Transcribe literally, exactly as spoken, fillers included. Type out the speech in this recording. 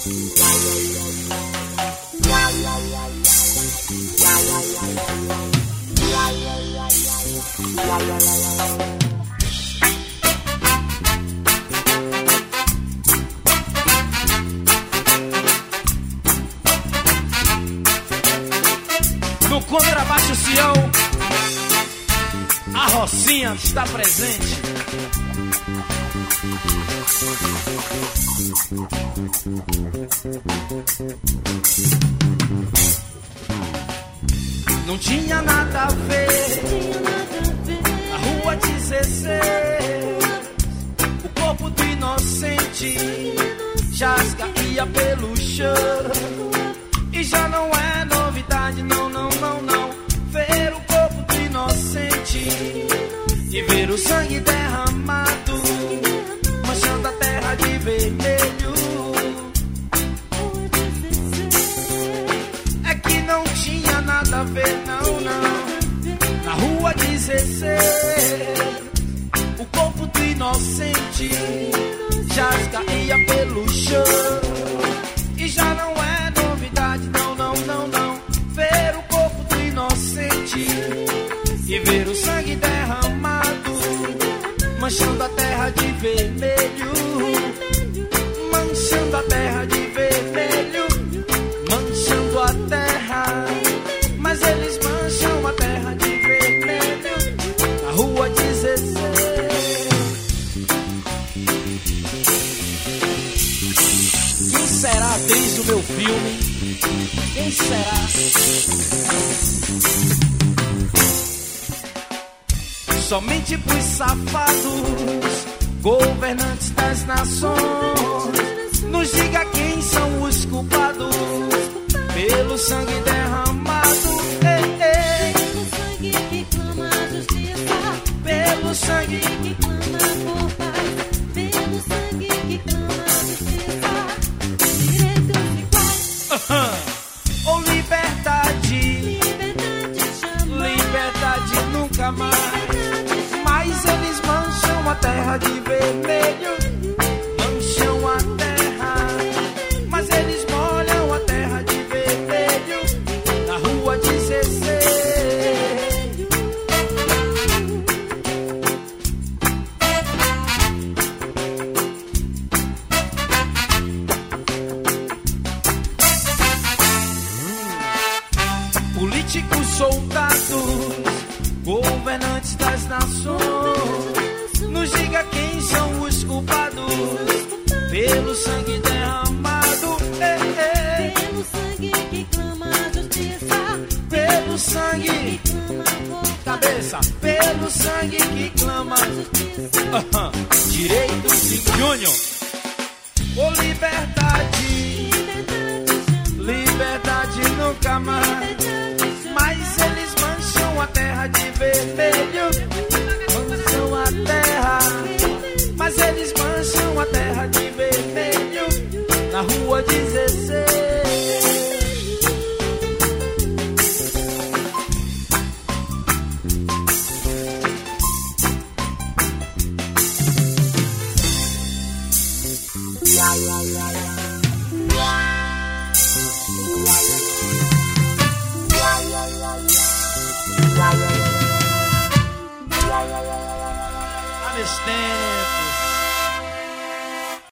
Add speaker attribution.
Speaker 1: No contrabaixo Sião, a Rocinha está presente. Não tinha nada a ver, na rua dezesseis, o corpo do inocente já caía pelo chão. E já não é novidade, não, não, não, não, ver o corpo do inocente e ver o sangue derramado, manchando a terra de vermelho. É que não tinha nada a ver, não, não, na rua dezesseis, o corpo do inocente já caía pelo chão. E já não é novidade, não, não, não, não, ver o corpo do inocente e ver o sangue derramado, manchando a terra de vermelho, manchando a terra de vermelho, manchando a terra, mas eles mancham a terra de vermelho, na rua dezesseis. Quem será a atriz do meu filme? Quem será? Somente pros safados, governantes das nações, nos diga quem são os culpados pelo sangue derramado. Ei, ei. Pelo sangue que clama a justiça, pelo sangue que clama por paz, pelo sangue que clama a justiça, direitos iguais. Uh-huh. Ou liberdade, liberdade, liberdade nunca mais. Mas eles mancham a terra de vermelho, mancham a terra, mas eles molham a terra de vermelho, na rua dezesseis. Políticos, soldados, governantes das nações, nos diga quem são os culpados pelo sangue derramado. Ei, ei. Pelo sangue que clama a justiça, pelo sangue que clama por cabeça, pelo sangue que clama a justiça, uh-huh. Direitos e Júnior. Ou liberdade, liberdade, liberdade nunca mais. Mas eles mancham a terra de vermelho, mancham a terra, mas eles mancham a terra de vermelho, na rua dezesseis. Understand.